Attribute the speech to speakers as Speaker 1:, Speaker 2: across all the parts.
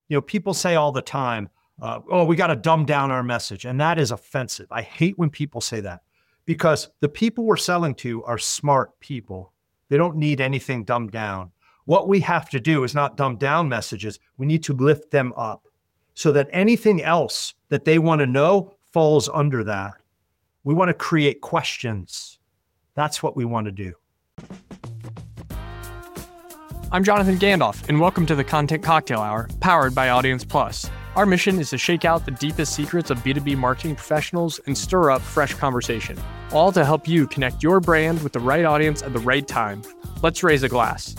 Speaker 1: People say all the time, oh, we got to dumb down our message. And that is offensive. I hate when people say that because the people we're selling to are smart people. They don't need anything dumbed down. What we have to do is not dumb down messages. We need to lift them up so that anything else that they want to know falls under that. We want to create questions. That's what we want to do.
Speaker 2: I'm Jonathan Gandalf, and welcome to the Content Cocktail Hour, powered by Audience Plus. Our mission is to shake out the deepest secrets of B2B marketing professionals and stir up fresh conversation, all to help you connect your brand with the right audience at the right time. Let's raise a glass.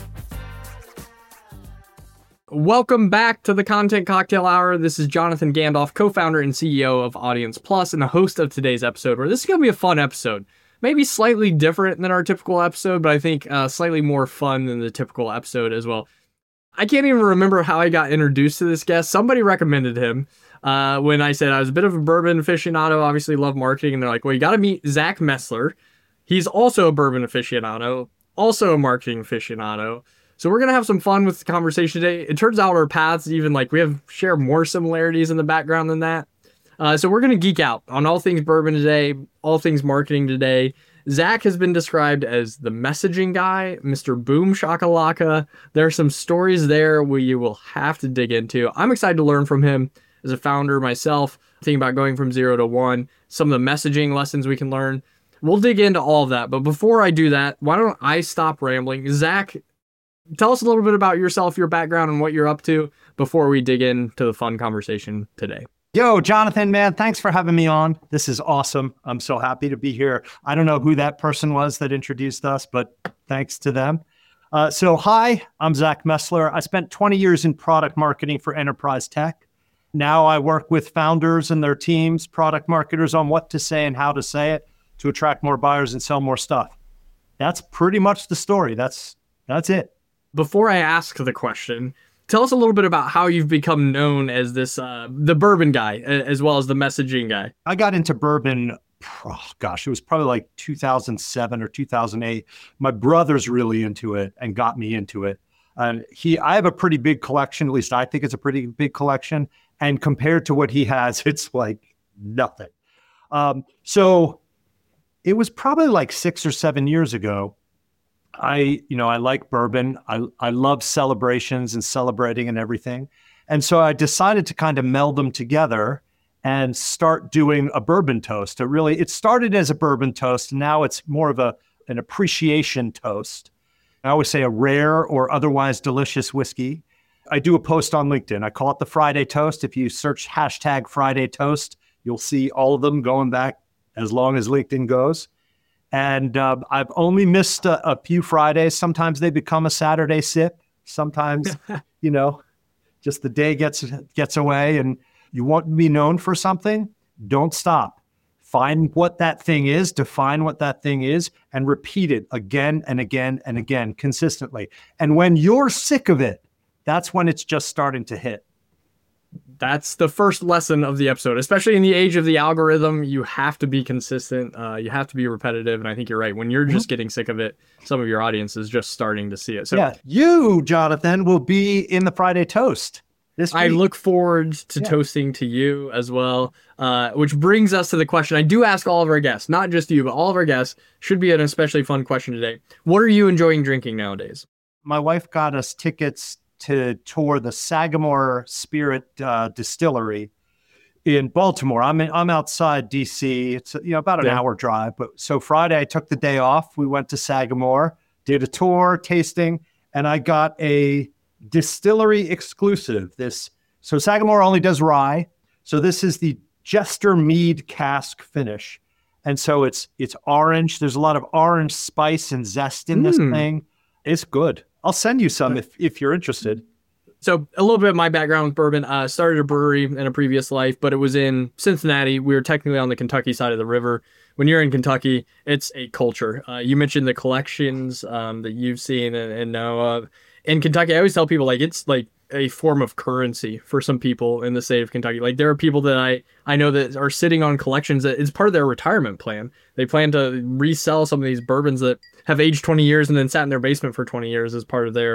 Speaker 2: Welcome back to the Content Cocktail Hour. This is Jonathan Gandalf, co-founder and CEO of Audience Plus, and the host of today's episode, where this is going to be a fun episode. Maybe slightly different than our typical episode, but I think slightly more fun than the typical episode as well. I can't even remember how I got introduced to this guest. Somebody recommended him when I said I was a bit of a bourbon aficionado, obviously love marketing, and they're like, well, you got to meet Zach Messler. He's also a bourbon aficionado, also a marketing aficionado. So we're going to have some fun with the conversation today. It turns out our paths share more similarities in the background than that. So we're going to geek out on all things bourbon today, all things marketing today. Zach has been described as the messaging guy, Mr. Boom Shakalaka. There are some stories there we will have to dig into. I'm excited to learn from him as a founder myself, thinking about going from 0 to 1, some of the messaging lessons we can learn. We'll dig into all of that. But before I do that, why don't I stop rambling? Zach, tell us a little bit about yourself, your background, and what you're up to before we dig into the fun conversation today.
Speaker 1: Yo, Jonathan, man, thanks for having me on. This is awesome. I'm so happy to be here. I don't know who that person was that introduced us, but thanks to them. Hi, I'm Zach Messler. I spent 20 years in product marketing for enterprise tech. Now I work with founders and their teams, product marketers, on what to say and how to say it to attract more buyers and sell more stuff. That's pretty much the story. That's it.
Speaker 2: Before I ask the question, tell us a little bit about how you've become known as this, the bourbon guy, as well as the messaging guy.
Speaker 1: I got into bourbon, it was probably like 2007 or 2008. My brother's really into it and got me into it. And I have a pretty big collection, at least I think it's a pretty big collection. And compared to what he has, it's like nothing. So it was probably like 6 or 7 years ago. I like bourbon. I love celebrations and celebrating and everything. And so I decided to kind of meld them together and start doing a bourbon toast. It started as a bourbon toast. And now it's more of an appreciation toast. I always say a rare or otherwise delicious whiskey. I do a post on LinkedIn. I call it the Friday Toast. If you search hashtag Friday Toast, you'll see all of them going back as long as LinkedIn goes. And I've only missed a few Fridays. Sometimes they become a Saturday sip. Sometimes, just the day gets away and you want to be known for something. Don't stop. Find what that thing is, define what that thing is, and repeat it again and again and again consistently. And when you're sick of it, that's when it's just starting to hit.
Speaker 2: That's the first lesson of the episode, especially in the age of the algorithm. You have to be consistent. You have to be repetitive. And I think you're right. When you're just getting sick of it, some of your audience is just starting to see it. So
Speaker 1: yeah, you, Jonathan, will be in the Friday Toast this week.
Speaker 2: I look forward to toasting to you as well, which brings us to the question I do ask all of our guests, not just you, but all of our guests. Should be an especially fun question today. What are you enjoying drinking nowadays?
Speaker 1: My wife got us tickets to tour the Sagamore Spirit Distillery in Baltimore. I'm outside DC. It's about an hour drive. But so Friday I took the day off. We went to Sagamore, did a tour, tasting, and I got a distillery exclusive. So Sagamore only does rye. So this is the Jester Mead cask finish. And so it's orange. There's a lot of orange spice and zest in this thing. It's good. I'll send you some if you're interested.
Speaker 2: So a little bit of my background with bourbon. Started a brewery in a previous life, but it was in Cincinnati. We were technically on the Kentucky side of the river. When you're in Kentucky, it's a culture. You mentioned the collections that you've seen and know of. In Kentucky, I always tell people it's like a form of currency for some people in the state of Kentucky. Like there are people that I know that are sitting on collections that is part of their retirement plan. They plan to resell some of these bourbons that have aged 20 years and then sat in their basement for 20 years as part of their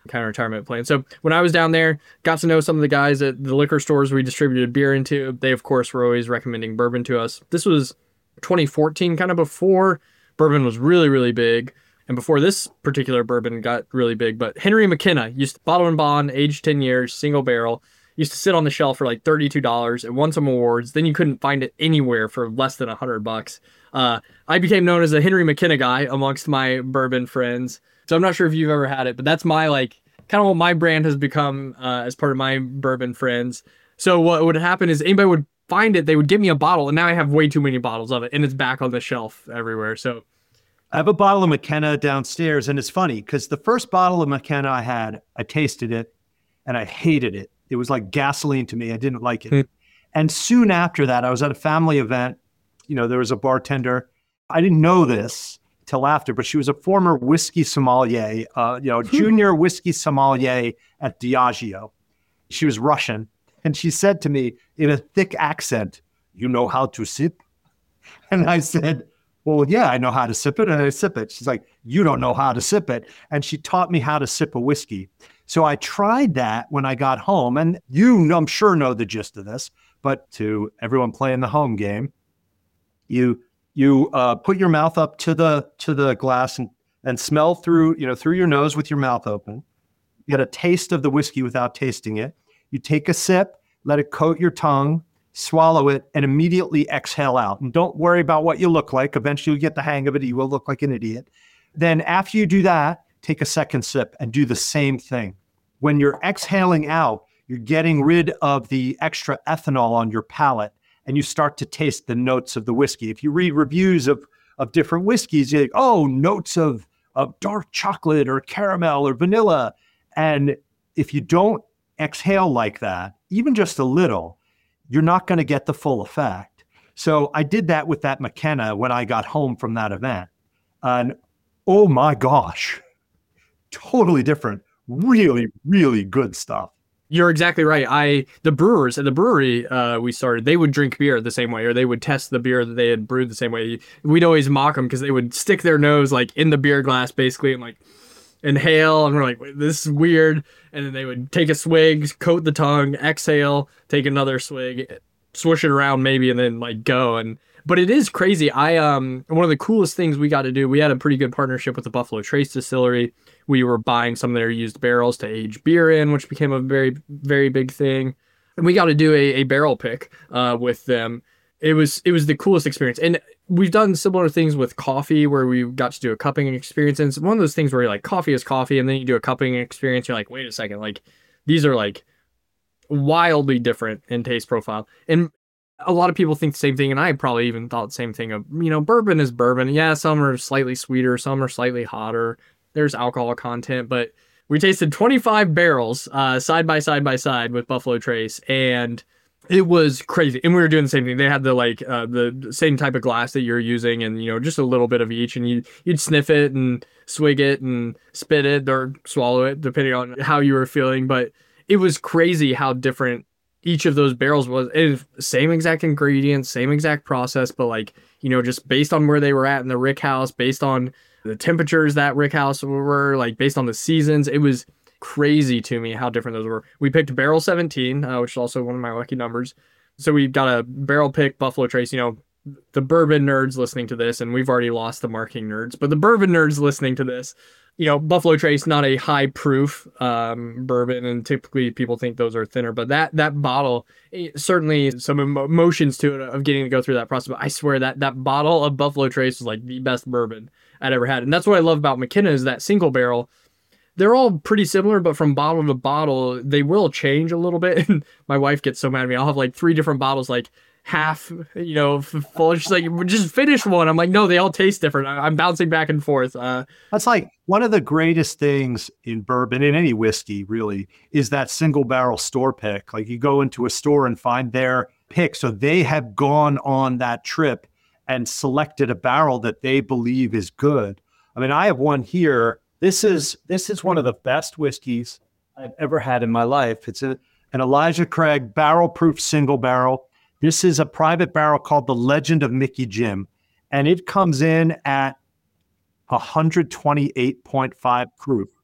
Speaker 2: kind of retirement plan. So when I was down there, got to know some of the guys at the liquor stores we distributed beer into. They, of course, were always recommending bourbon to us. This was 2014, kind of before bourbon was really, really big. And before this particular bourbon got really big. But Henry McKenna used to bottle and bond, aged 10 years, single barrel. Used to sit on the shelf for like $32. It won some awards. Then you couldn't find it anywhere for less than $100. I became known as a Henry McKenna guy amongst my bourbon friends. So I'm not sure if you've ever had it, but that's my kind of what my brand has become as part of my bourbon friends. So what would happen is anybody would find it, they would give me a bottle, and now I have way too many bottles of it, and it's back on the shelf everywhere. So
Speaker 1: I have a bottle of McKenna downstairs, and it's funny because the first bottle of McKenna I had, I tasted it, and I hated it. It was like gasoline to me. I didn't like it. And soon after that, I was at a family event. There was a bartender. I didn't know this till after, but she was a former whiskey sommelier, junior whiskey sommelier at Diageo. She was Russian. And she said to me in a thick accent, "You know how to sip?" And I said, "Well, yeah, I know how to sip it." And I sip it. She's like, "You don't know how to sip it." And she taught me how to sip a whiskey. So I tried that when I got home. And I'm sure know the gist of this, but to everyone playing the home game, you put your mouth up to the glass and smell through your nose with your mouth open. You get a taste of the whiskey without tasting it. You take a sip, let it coat your tongue, swallow it, and immediately exhale out. And don't worry about what you look like. Eventually you get the hang of it. You will look like an idiot. Then after you do that, take a second sip and do the same thing. When you're exhaling out, you're getting rid of the extra ethanol on your palate, and you start to taste the notes of the whiskey. If you read reviews of different whiskeys, you're like, oh, notes of dark chocolate or caramel or vanilla. And if you don't exhale like that, even just a little, you're not going to get the full effect. So I did that with that McKenna when I got home from that event. And oh my gosh, totally different. Really, really good stuff.
Speaker 2: You're exactly right. The brewers at the brewery we started, they would drink beer the same way, or they would test the beer that they had brewed the same way. We'd always mock them because they would stick their nose in the beer glass basically and inhale, and we're like, this is weird. And then they would take a swig, coat the tongue, exhale, take another swig, swoosh it around maybe, and then go. But it is crazy. One of the coolest things we got to do, we had a pretty good partnership with the Buffalo Trace Distillery. We were buying some of their used barrels to age beer in, which became a very, very big thing. And we got to do a barrel pick with them. It was the coolest experience. And we've done similar things with coffee where we got to do a cupping experience. And it's one of those things where you're like, coffee is coffee, and then you do a cupping experience. You're like, wait a second, these are wildly different in taste profile. And a lot of people think the same thing, and I probably even thought the same thing of, bourbon is bourbon. Yeah, some are slightly sweeter, some are slightly hotter. There's alcohol content, but we tasted 25 barrels side by side with Buffalo Trace, and it was crazy. And we were doing the same thing. They had the same type of glass that you're using, and just a little bit of each, and you'd sniff it and swig it and spit it or swallow it depending on how you were feeling. But it was crazy how different each of those barrels was. Same exact ingredients, same exact process, but just based on where they were at in the rick house, based on the temperatures that rick house were, based on the seasons, it was crazy to me how different those were. We picked barrel 17, which is also one of my lucky numbers. So we got a barrel pick Buffalo Trace. The bourbon nerds listening to this, and we've already lost the marketing nerds, but the bourbon nerds listening to this, Buffalo Trace, not a high proof bourbon, and typically people think those are thinner, but that bottle, certainly some emotions to it of getting to go through that process. But I swear that bottle of Buffalo Trace was the best bourbon I'd ever had. And that's what I love about McKenna is that single barrel. They're all pretty similar, but from bottle to bottle, they will change a little bit. And my wife gets so mad at me. I'll have 3 different bottles, half, full. She's like, just finish one. I'm like, no, they all taste different. I'm bouncing back and forth.
Speaker 1: That's one of the greatest things in bourbon, in any whiskey really, is that single barrel store pick. You go into a store and find their pick. So they have gone on that trip and selected a barrel that they believe is good. I mean, I have one here. This is one of the best whiskeys I've ever had in my life. It's an Elijah Craig barrel-proof single barrel. This is a private barrel called the Legend of Mickey Jim, and it comes in at 128.5 proof.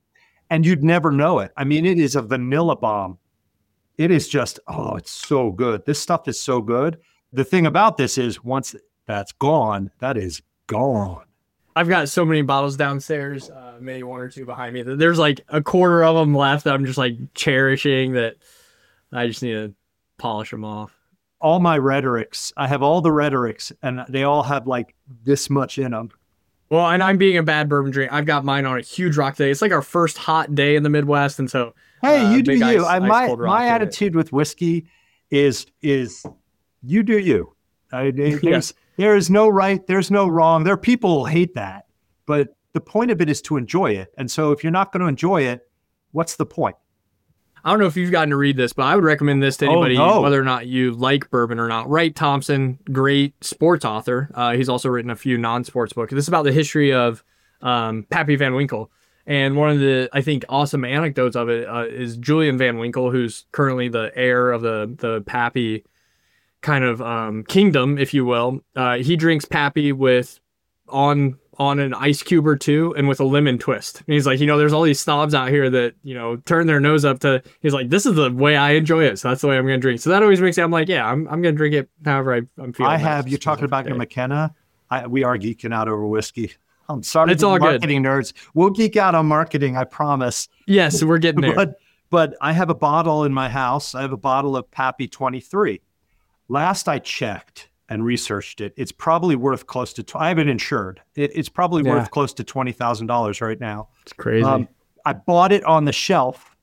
Speaker 1: and you'd never know it. I mean, it is a vanilla bomb. It is just, oh, it's so good. This stuff is so good. The thing about this is once that's gone, that is gone.
Speaker 2: I've got so many bottles downstairs, maybe one or two behind me. There's like a quarter of them left that I'm just like cherishing that I just need to polish them off.
Speaker 1: All my rhetorics, I have all the rhetorics, and they all have like this much in them.
Speaker 2: Well, and I'm being a bad bourbon drink. I've got mine on a huge rock today. It's like our first hot day in the Midwest, and so
Speaker 1: hey, you do
Speaker 2: big
Speaker 1: you.
Speaker 2: my
Speaker 1: Attitude with whiskey is you do you. There is no right, there's no wrong. There are people who hate that, but the point of it is to enjoy it. And so if you're not going to enjoy it, what's the point?
Speaker 2: I don't know if you've gotten to read this, but I would recommend this to anybody, whether or not you like bourbon or not. Wright Thompson, great sports author. He's also written a few non-sports books. This is about the history of Pappy Van Winkle. And one of the, I think, awesome anecdotes of it is Julian Van Winkle, who's currently the heir of the Pappy kind of kingdom, if you will. He drinks Pappy with on an ice cube or two and with a lemon twist. And he's like, there's all these snobs out here that, turn their nose up to, he's like, this is the way I enjoy it. So that's the way I'm going to drink. So that always makes it, I'm like, yeah, I'm going to drink it however I'm feeling.
Speaker 1: You're talking about your McKenna. We are geeking out over whiskey. I'm sorry.
Speaker 2: It's all
Speaker 1: marketing nerds. We'll geek out on marketing, I promise.
Speaker 2: Yes, we're getting there.
Speaker 1: But I have a bottle in my house. I have a bottle of Pappy 23. Last I checked and researched it, it's probably worth close to, I have it insured. It's probably worth close to $20,000 right now.
Speaker 2: It's crazy.
Speaker 1: I bought it on the shelf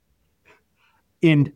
Speaker 1: in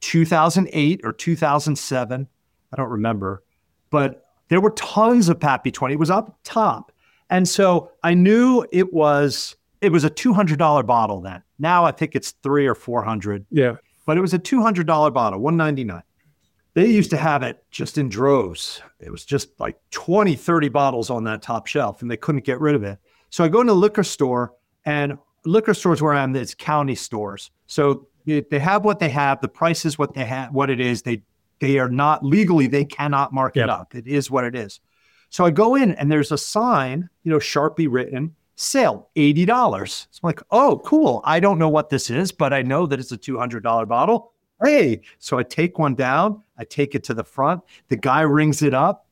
Speaker 1: 2008 or 2007. I don't remember, but there were tons of Pappy 20. It was up top. And so I knew it was a $200 bottle then. Now I think it's $300 or $400.
Speaker 2: Yeah.
Speaker 1: But it was a $200 bottle, $199. They used to have it just in droves. It was just like 20, 30 bottles on that top shelf, and they couldn't get rid of it. So I go into a liquor store, and liquor stores where I'm, it's county stores. So they have what they have. The price is what they have, what it is. They are not legally, they cannot mark it up. It is what it is. So I go in, and there's a sign, Sharpie written, sale, $80. So I'm like, oh, cool. I don't know what this is, but I know that it's a $200 bottle. Hey, so I take one down. I take it to the front. The guy rings it up,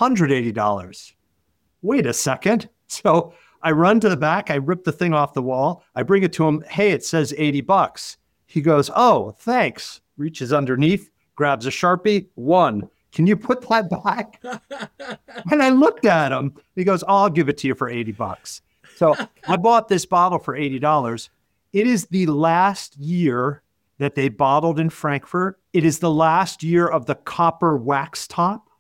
Speaker 1: $180. Wait a second. So I run to the back. I rip the thing off the wall. I bring it to him. Hey, it says $80. He goes, oh, thanks. Reaches underneath, grabs a Sharpie. $1. Can you put that back? And I looked at him. He goes, oh, I'll give it to you for $80. So I bought this bottle for $80. It is the last year that they bottled in Frankfurt. It is the last year of the copper wax top.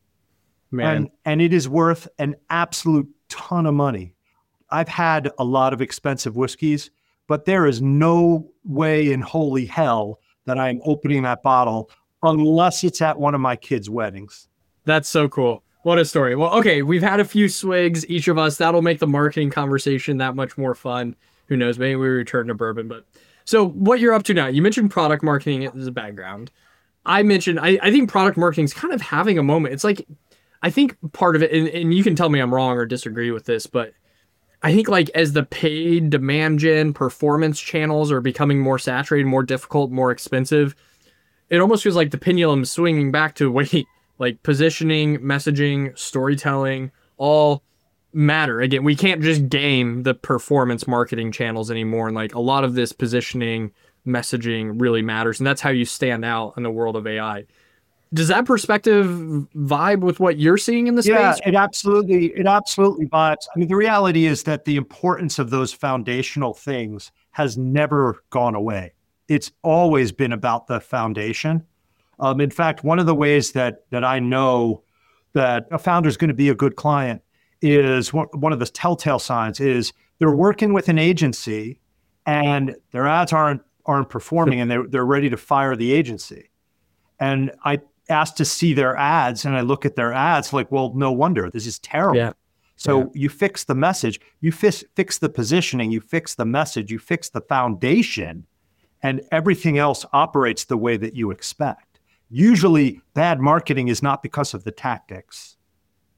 Speaker 2: Man.
Speaker 1: And it is worth an absolute ton of money. I've had a lot of expensive whiskeys, but there is no way in holy hell that I'm opening that bottle unless it's at one of my kids' weddings.
Speaker 2: That's so cool. What a story. Well, okay, we've had a few swigs, each of us. That'll make the marketing conversation that much more fun. Who knows? Maybe we return to bourbon. But so what you're up to now, you mentioned product marketing as a background. I mentioned, I think product marketing is kind of having a moment. It's like, I think part of it, and you can tell me I'm wrong or disagree with this, but I think like as the paid demand gen performance channels are becoming more saturated, more difficult, more expensive, it almost feels like the pendulum swinging back to wait, like positioning, messaging, storytelling, all matter. Again, we can't just game the performance marketing channels anymore. And like a lot of this positioning, messaging really matters. And that's how you stand out in the world of AI. Does that perspective vibe with what you're seeing in the space?
Speaker 1: Yeah, it absolutely vibes. I mean, the reality is that the importance of those foundational things has never gone away. It's always been about the foundation. In fact, one of the ways that I know that a founder is going to be a good client is one of the telltale signs is they're working with an agency and their ads aren't performing and they're ready to fire the agency. And I asked to see their ads and I look at their ads like, well, no wonder, this is terrible.
Speaker 2: Yeah.
Speaker 1: So you fix the message, you fix the positioning, you fix the message, you fix the foundation, and everything else operates the way that you expect. Usually bad marketing is not because of the tactics.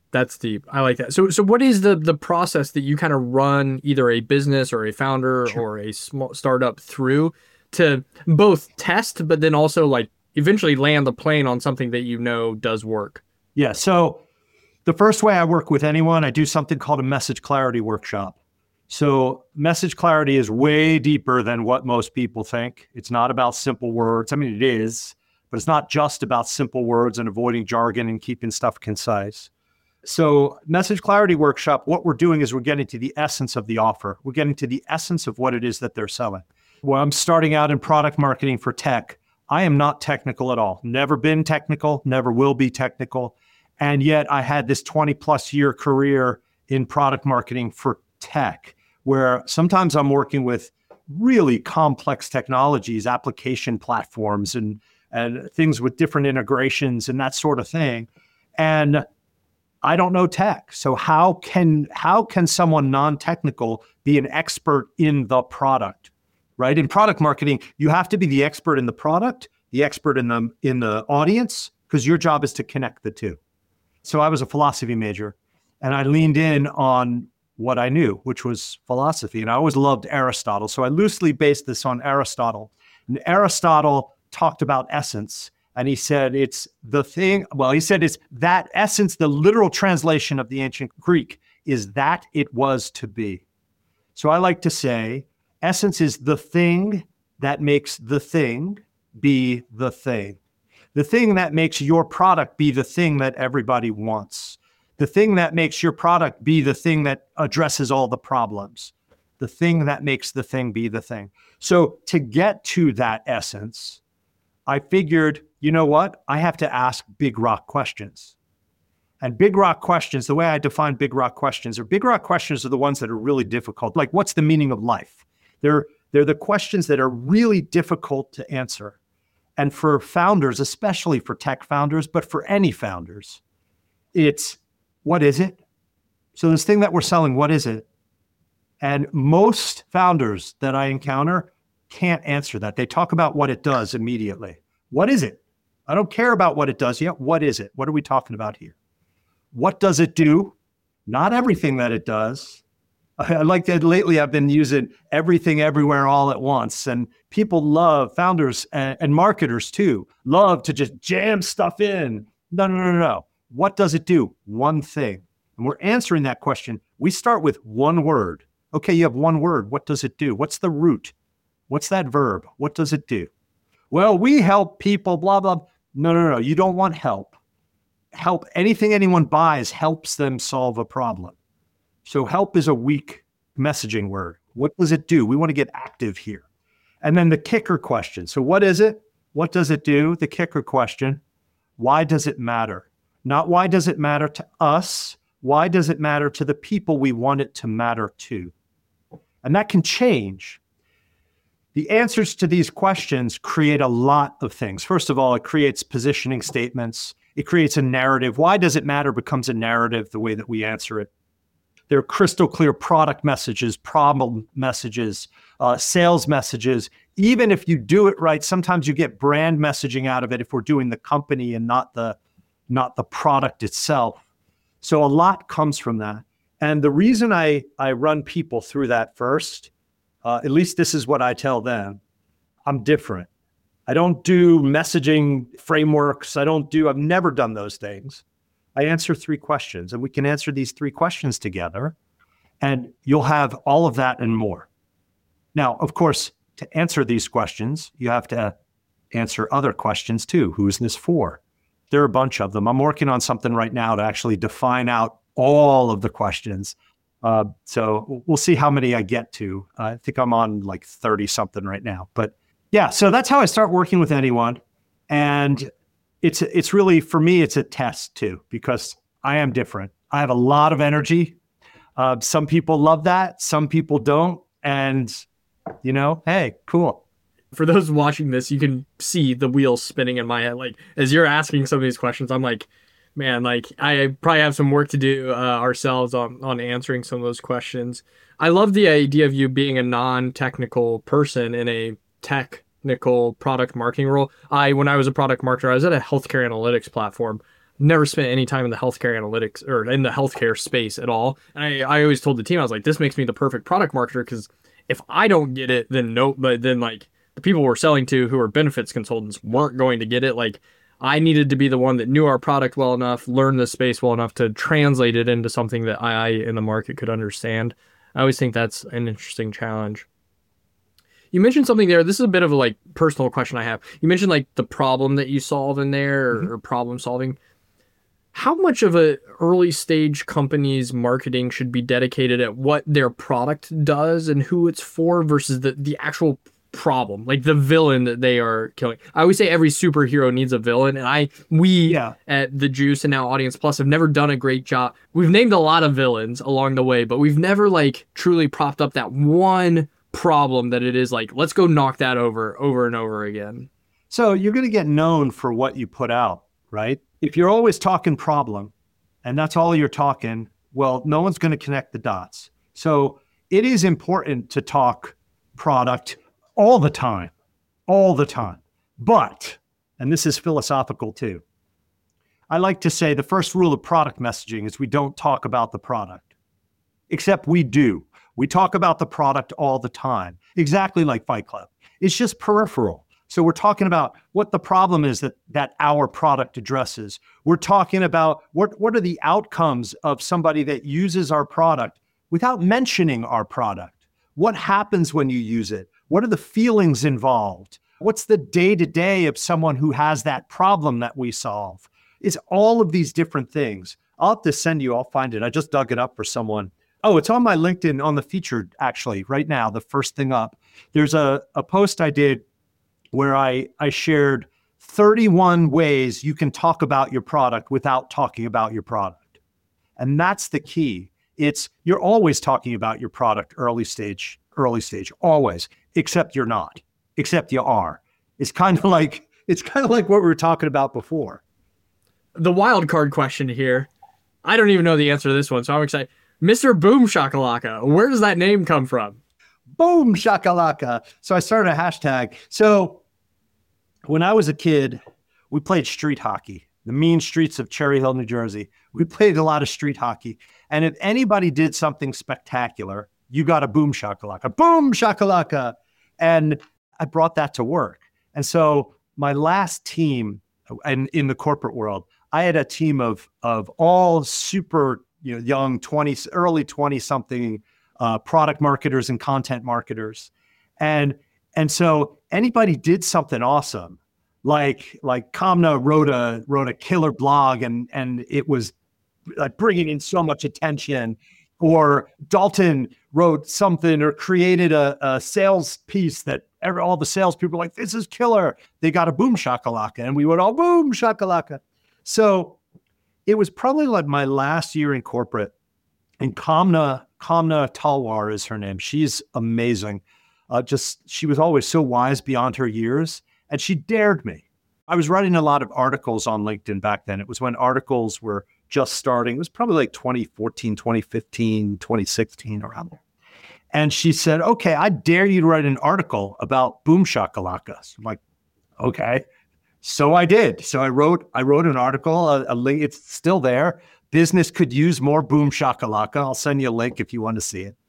Speaker 2: That's deep. I like that. So what is the process that you kind of run either a business or a founder or a small startup through to both test, but then also like eventually land the plane on something that you know does work?
Speaker 1: Yeah. So the first way I work with anyone, I do something called a message clarity workshop. So message clarity is way deeper than what most people think. It's not about simple words. I mean, it is, but it's not just about simple words and avoiding jargon and keeping stuff concise. So message clarity workshop, what we're doing is we're getting to the essence of the offer. We're getting to the essence of what it is that they're selling. Well, I'm starting out in product marketing for tech. I am not technical at all. Never been technical, never will be technical. And yet I had this 20 plus year career in product marketing for tech, where sometimes I'm working with really complex technologies, application platforms, and things with different integrations and that sort of thing. And I don't know tech. So how can someone non-technical be an expert in the product, right? In product marketing, you have to be the expert in the product, the expert in the audience, because your job is to connect the two. So I was a philosophy major, and I leaned in on what I knew, which was philosophy. And I always loved Aristotle. So I loosely based this on Aristotle. And Aristotle talked about essence. And he said it's the thing, well, he said it's that essence, the literal translation of the ancient Greek is that it was to be. So I like to say essence is the thing that makes the thing be the thing. The thing that makes your product be the thing that everybody wants. The thing that makes your product be the thing that addresses all the problems. The thing that makes the thing be the thing. So to get to that essence, I figured, you know what? I have to ask big rock questions. And big rock questions, the way I define big rock questions are the ones that are really difficult. Like, what's the meaning of life? They're the questions that are really difficult to answer. And for founders, especially for tech founders, but for any founders, it's, what is it? So this thing that we're selling, what is it? And most founders that I encounter can't answer that. They talk about what it does immediately. What is it? I don't care about what it does yet. What is it? What are we talking about here? What does it do? Not everything that it does. I like that lately I've been using everything everywhere all at once. And people love, founders and marketers too, love to just jam stuff in. No. What does it do? One thing. And we're answering that question. We start with one word. Okay, you have one word. What does it do? What's the root? What's that verb? What does it do? Well, we help people, blah, blah. No. You don't want help. Help, anything anyone buys helps them solve a problem. So help is a weak messaging word. What does it do? We want to get active here. And then the kicker question. So what is it? What does it do? The kicker question. Why does it matter? Not why does it matter to us? Why does it matter to the people we want it to matter to? And that can change. The answers to these questions create a lot of things. First of all, it creates positioning statements. It creates a narrative. Why does it matter becomes a narrative the way that we answer it. There are crystal clear product messages, problem messages, sales messages. Even if you do it right, sometimes you get brand messaging out of it if we're doing the company and not the product itself. So a lot comes from that. And the reason I run people through that first, at least this is what I tell them, I'm different. I don't do messaging frameworks. I've never done those things. I answer 3 questions, and we can answer these 3 questions together, and you'll have all of that and more. Now, of course, to answer these questions, you have to answer other questions too. Who is this for? There are a bunch of them. I'm working on something right now to actually define out all of the questions. So we'll see how many I get to. I think I'm on like 30 something right now. But yeah, so that's how I start working with anyone. And it's really, for me, it's a test too, because I am different. I have a lot of energy. Some people love that. Some people don't. And, hey, cool.
Speaker 2: For those watching this, you can see the wheels spinning in my head. Like, as you're asking some of these questions, I'm like, man, like I probably have some work to do ourselves on answering some of those questions. I love the idea of you being a non-technical person in a technical product marketing role. When I was a product marketer, I was at a healthcare analytics platform. never spent any time in the healthcare analytics or in the healthcare space at all. And I always told the team, I was like, this makes me the perfect product marketer, because if I don't get it, then no, but then like the people we're selling to who are benefits consultants weren't going to get it. Like I needed to be the one that knew our product well enough, learned the space well enough to translate it into something that I in the market could understand. I always think that's an interesting challenge. You mentioned something there. This is a bit of a like personal question I have. You mentioned like the problem that you solve in there, or problem solving. How much of a early stage company's marketing should be dedicated at what their product does and who it's for versus the actual problem, like the villain that they are killing? I always say every superhero needs a villain, and we at The Juice and now Audience Plus have never done a great job. We've named a lot of villains along the way, but we've never like truly propped up that one problem that it is like, let's go knock that over and over again.
Speaker 1: So you're going to get known for what you put out, right? If you're always talking problem and that's all you're talking, well, no one's going to connect the dots. So it is important to talk product all the time. But, and this is philosophical too, I like to say the first rule of product messaging is we don't talk about the product, except we do. We talk about the product all the time, exactly like Fight Club. It's just peripheral. So we're talking about what the problem is that our product addresses. We're talking about what are the outcomes of somebody that uses our product without mentioning our product. What happens when you use it? What are the feelings involved? What's the day-to-day of someone who has that problem that we solve? It's all of these different things. I'll have to send you, I'll find it. I just dug it up for someone. Oh, it's on my LinkedIn on the featured, actually, right now, the first thing up. There's a post I did where I shared 31 ways you can talk about your product without talking about your product. And that's the key. You're always talking about your product early stage, always, except you're not, except you are. It's kind of like what we were talking about before.
Speaker 2: The wild card question here. I don't even know the answer to this one, so I'm excited. Mr. Boom Shakalaka, where does that name come from?
Speaker 1: Boom Shakalaka. So I started a hashtag. So when I was a kid, we played street hockey, the mean streets of Cherry Hill, New Jersey. We played a lot of street hockey. And if anybody did something spectacular, you got a boom shakalaka, boom shakalaka. And I brought that to work. And so my last team in the corporate world, I had a team of all super young early 20 something product marketers and content marketers. And so anybody did something awesome, like Kamna wrote a killer blog and it was like bringing in so much attention, or Dalton wrote something or created a sales piece that all the salespeople were like, this is killer. They got a boom shakalaka, and we went all boom shakalaka. So it was probably like my last year in corporate, and Kamna Talwar is her name. She's amazing. She was always so wise beyond her years, and she dared me. I was writing a lot of articles on LinkedIn back then. It was when articles were just starting. It was probably like 2014, 2015, 2016, around there. And she said, okay, I dare you to write an article about boom shakalakas. I'm like, okay. So I did. So I wrote an article, a link. It's still there. Business could use more boom shakalaka. I'll send you a link if you want to see it.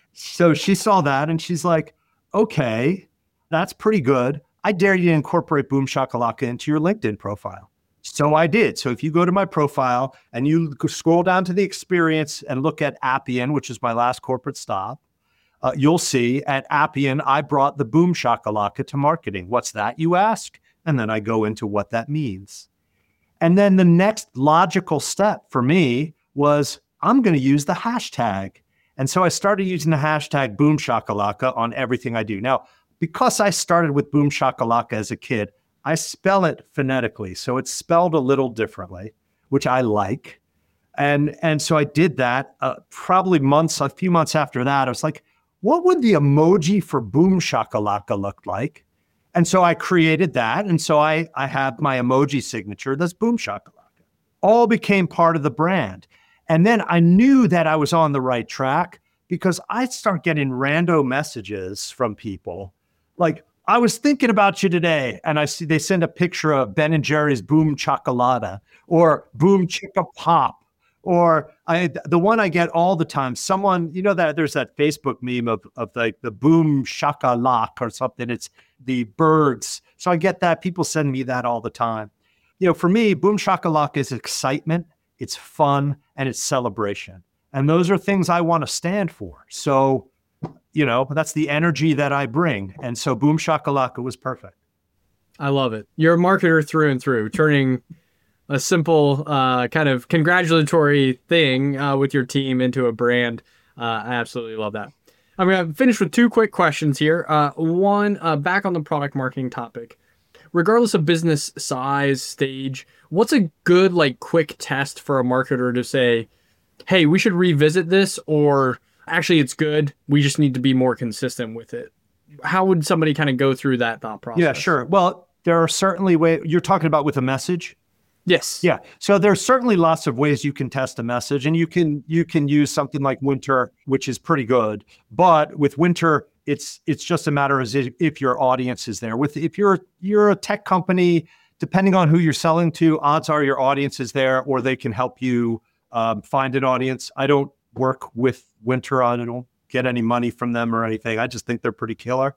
Speaker 1: So she saw that and she's like, okay, that's pretty good. I dare you to incorporate boom shakalaka into your LinkedIn profile. So I did. So if you go to my profile and you scroll down to the experience and look at Appian, which is my last corporate stop, you'll see at Appian, I brought the boom shakalaka to marketing. What's that, you ask? And then I go into what that means. And then the next logical step for me was I'm going to use the hashtag. And so I started using the hashtag boom shakalaka on everything I do. Now, because I started with boom shakalaka as a kid, I spell it phonetically. So it's spelled a little differently, which I like. And so I did that probably a few months after that. I was like, what would the emoji for boom shakalaka look like? And so I created that. And so I have my emoji signature that's boom shakalaka. All became part of the brand. And then I knew that I was on the right track because I start getting rando messages from people like, I was thinking about you today, and I see they send a picture of Ben and Jerry's Boom Chocolata or Boom Chicka Pop, or the one I get all the time. Someone, that there's that Facebook meme of like the Boom Shakalak or something. It's the birds. So I get that. People send me that all the time. For me, Boom Shakalak is excitement, it's fun, and it's celebration. And those are things I want to stand for. So that's the energy that I bring. And so Boom Shakalaka was perfect.
Speaker 2: I love it. You're a marketer through and through, turning a simple kind of congratulatory thing with your team into a brand. I absolutely love that. I'm going to finish with 2 quick questions here. One, back on the product marketing topic. Regardless of business size, stage, what's a good, quick test for a marketer to say, hey, we should revisit this, or actually it's good, we just need to be more consistent with it? How would somebody kind of go through that thought process?
Speaker 1: Yeah, sure. Well, there are certainly ways. You're talking about with a message?
Speaker 2: Yes.
Speaker 1: Yeah. So there's certainly lots of ways you can test a message, and you can use something like Winter, which is pretty good. But with Winter, it's just a matter of if your audience is there. If you're a tech company, depending on who you're selling to, odds are your audience is there, or they can help you find an audience. I don't work with Winter. I don't get any money from them or anything. I just think they're pretty killer.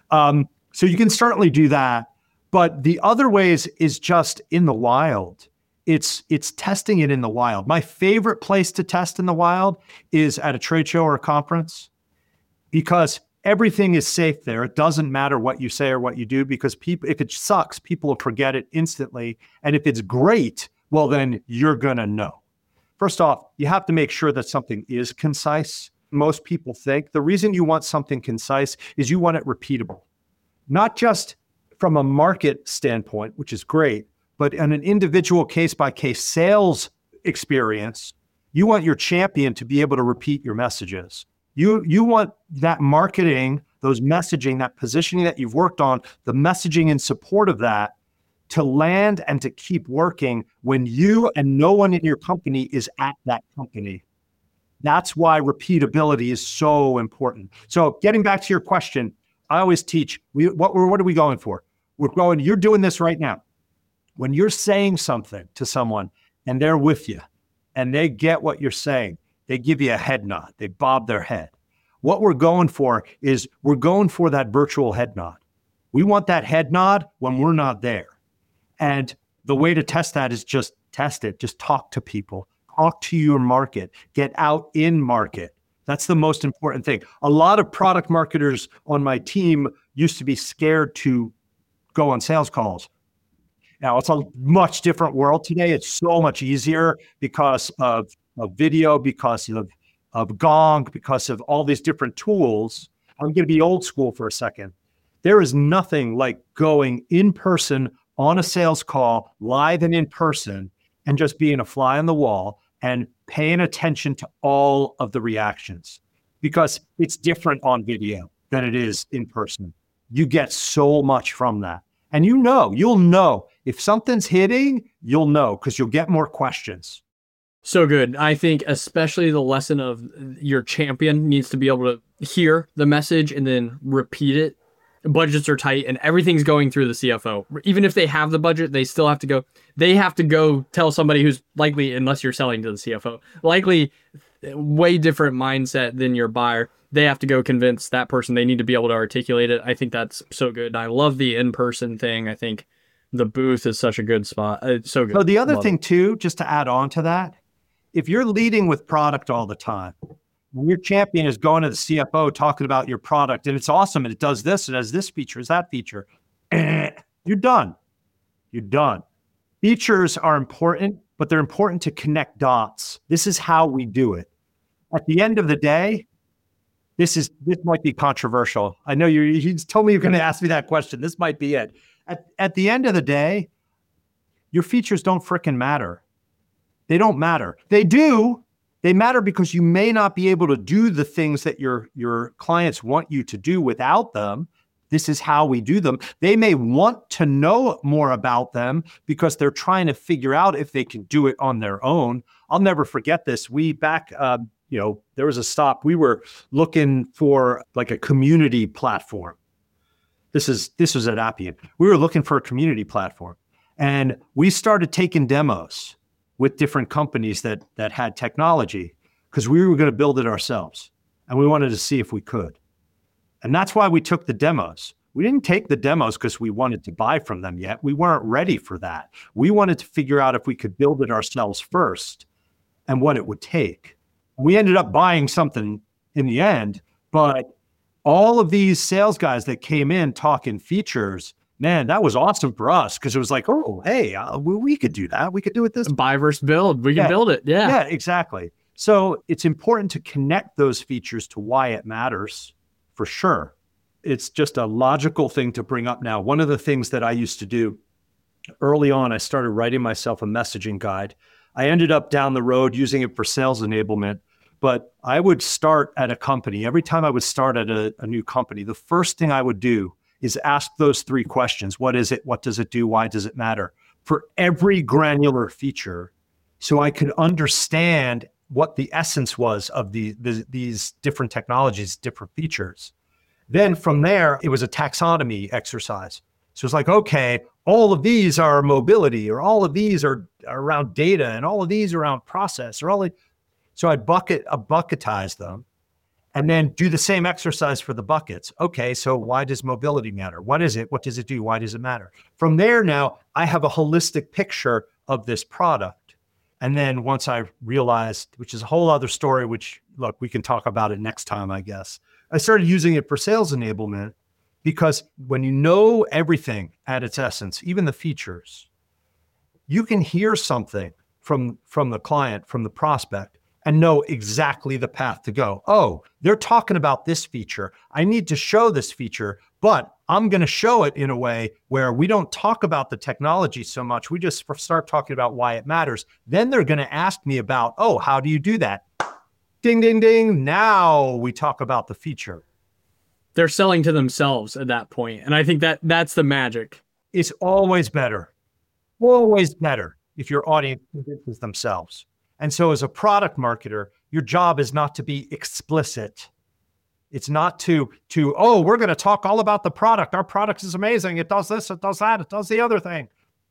Speaker 1: So you can certainly do that. But the other ways is just in the wild. It's testing it in the wild. My favorite place to test in the wild is at a trade show or a conference, because everything is safe there. It doesn't matter what you say or what you do, because if it sucks, people will forget it instantly. And if it's great, well, then you're going to know. First off, you have to make sure that something is concise. Most people think the reason you want something concise is you want it repeatable, not just from a market standpoint, which is great, but in an individual case-by-case sales experience, you want your champion to be able to repeat your messages. You want that marketing, those messaging, that positioning that you've worked on, the messaging in support of that, to land and to keep working when you and no one in your company is at that company. That's why repeatability is so important. So getting back to your question, I always teach, what are we going for? You're doing this right now. When you're saying something to someone and they're with you and they get what you're saying, they give you a head nod, they bob their head. What we're going for is we're going for that virtual head nod. We want that head nod when we're not there. And the way to test that is just test it. Just talk to people, talk to your market, get out in market. That's the most important thing. A lot of product marketers on my team used to be scared to go on sales calls. Now it's a much different world today. It's so much easier because of video, because of Gong, because of all these different tools. I'm going to be old school for a second. There is nothing like going in person on a sales call, live and in person, and just being a fly on the wall and paying attention to all of the reactions, because it's different on video than it is in person. You get so much from that. And you'll know if something's hitting, you'll know, because you'll get more questions.
Speaker 2: So good. I think especially the lesson of your champion needs to be able to hear the message and then repeat it. Budgets are tight and everything's going through the CFO. Even if they have the budget, they still have to go. They have to go tell somebody who's likely, unless you're selling to the CFO, likely way different mindset than your buyer. They have to go convince that person. They need to be able to articulate it. I think that's so good. And I love the in-person thing. I think the booth is such a good spot. It's so good.
Speaker 1: So the other thing too, just to add on to that, if you're leading with product all the time, when your champion is going to the CFO talking about your product and it's awesome and it does this, it has this feature, is that feature, you're done. You're done. Features are important, but they're important to connect dots. This is how we do it. At the end of the day, this might be controversial. I know you told me you're going to ask me that question. This might be it. At the end of the day, your features don't frickin' matter. They don't matter. They do. They matter because you may not be able to do the things that your clients want you to do without them. This is how we do them. They may want to know more about them because they're trying to figure out if they can do it on their own. I'll never forget this. There was a stop. We were looking for like a community platform. This was at Appian. We were looking for a community platform, and we started taking demos with different companies that had technology because we were going to build it ourselves, and we wanted to see if we could. And that's why we took the demos. We didn't take the demos because we wanted to buy from them yet. We weren't ready for that. We wanted to figure out if we could build it ourselves first and what it would take. We ended up buying something in the end, but all of these sales guys that came in talking features, man, that was awesome for us because it was like, oh, hey, we could do that. We could do it this way.
Speaker 2: Buy versus build. We can build it. Yeah.
Speaker 1: Yeah, exactly. So it's important to connect those features to why it matters, for sure. It's just a logical thing to bring up now. One of the things that I used to do early on, I started writing myself a messaging guide. I ended up down the road using it for sales enablement, but I would start at a company. Every time I would start at a new company, the first thing I would do is ask those 3 questions. What is it? What does it do? Why does it matter? For every granular feature, so I could understand what the essence was of these different technologies, different features. Then from there, it was a taxonomy exercise. So it's like, okay, all of these are mobility, or all of these are around data, and all of these are around process, so I'd bucketize them, and then do the same exercise for the buckets. Okay, so why does mobility matter? What is it? What does it do? Why does it matter? From there now, I have a holistic picture of this product. And then once I realized, which is a whole other story, which, look, we can talk about it next time, I guess. I started using it for sales enablement because when you know everything at its essence, even the features, you can hear something from the client, from the prospect, and know exactly the path to go. Oh, they're talking about this feature. I need to show this feature, but I'm going to show it in a way where we don't talk about the technology so much. We just start talking about why it matters. Then they're going to ask me about, oh, how do you do that? Ding, ding, ding. Now we talk about the feature.
Speaker 2: They're selling to themselves at that point. And I think that's the magic.
Speaker 1: It's always better if your audience convinces themselves. And so as a product marketer, your job is not to be explicit. It's not to oh, we're going to talk all about the product. Our product is amazing. It does this, it does that, it does the other thing.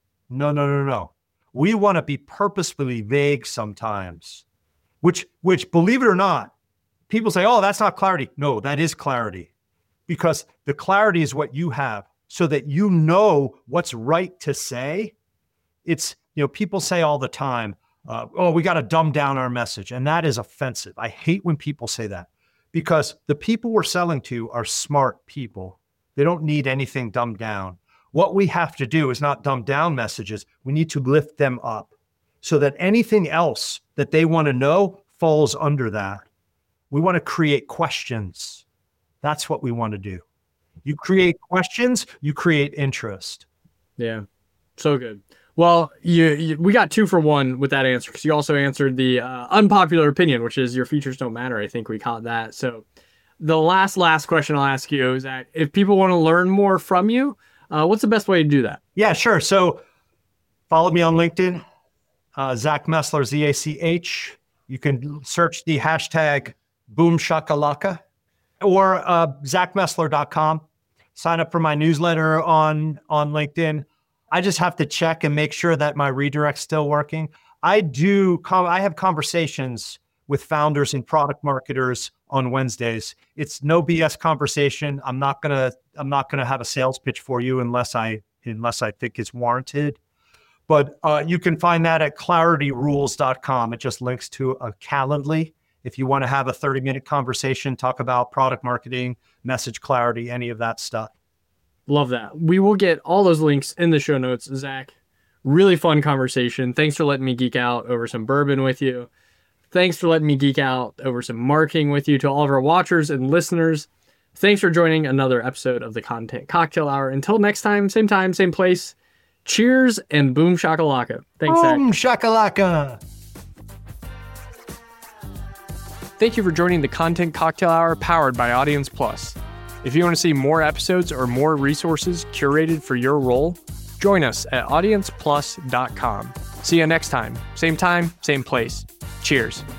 Speaker 1: No. We want to be purposefully vague sometimes. Which, believe it or not, people say, oh, that's not clarity. No, that is clarity. Because the clarity is what you have so that you know what's right to say. It's, people say all the time, oh, we got to dumb down our message. And that is offensive. I hate when people say that because the people we're selling to are smart people. They don't need anything dumbed down. What we have to do is not dumb down messages. We need to lift them up, so that anything else that they want to know falls under that. We want to create questions. That's what we want to do. You create questions, you create interest.
Speaker 2: Yeah, so good. Well, we got 2 for 1 with that answer because you also answered the unpopular opinion, which is your features don't matter. I think we caught that. So the last question I'll ask you is that if people want to learn more from you, what's the best way to do that?
Speaker 1: Yeah, sure. So follow me on LinkedIn. Zach Mesler, ZACH. You can search the hashtag #BoomShakalaka or ZachMesler.com. Sign up for my newsletter on LinkedIn. I just have to check and make sure that my redirect's still working. I have conversations with founders and product marketers on Wednesdays. It's no BS conversation. I'm not gonna have a sales pitch for you unless I think it's warranted. But you can find that at clarityrules.com. It just links to a Calendly. If you want to have a 30-minute conversation, talk about product marketing, message clarity, any of that stuff.
Speaker 2: Love that. We will get all those links in the show notes, Zach. Really fun conversation. Thanks for letting me geek out over some bourbon with you. Thanks for letting me geek out over some marketing with you. To all of our watchers and listeners, thanks for joining another episode of the Content Cocktail Hour. Until next time, same place. Cheers and boom shakalaka. Thanks, Zach.
Speaker 1: Boom shakalaka.
Speaker 2: Thank you for joining the Content Cocktail Hour powered by Audience Plus. If you want to see more episodes or more resources curated for your role, join us at audienceplus.com. See you next time, same place. Cheers.